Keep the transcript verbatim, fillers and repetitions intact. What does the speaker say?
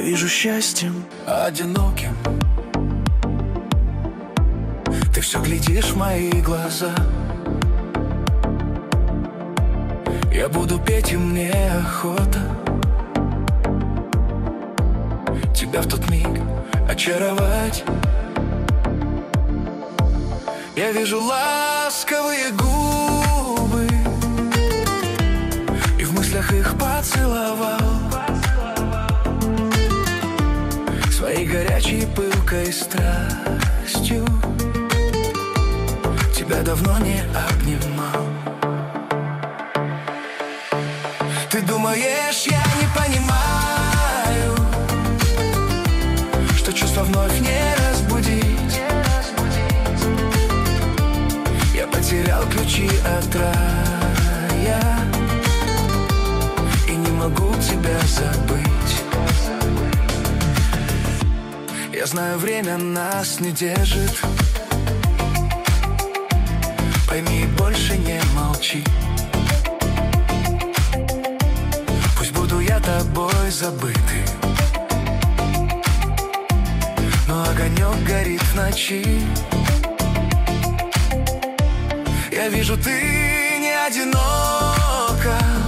Я вижу счастьем одиноким. Ты все глядишь в мои глаза. Я буду петь, и мне охота тебя в тот миг очаровать. Я вижу ласковые губы, и в мыслях их поцеловал. Своей горячей пылкой страстью тебя давно не обнимал. Ты думаешь, я не понимаю, что чувства вновь не разбудить. Я потерял ключи от рая и не могу тебя забыть. Я знаю, время нас не держит. Пойми, больше не молчи. Пусть буду я тобой забытый, но огонек горит в ночи. Я вижу, ты не одинока.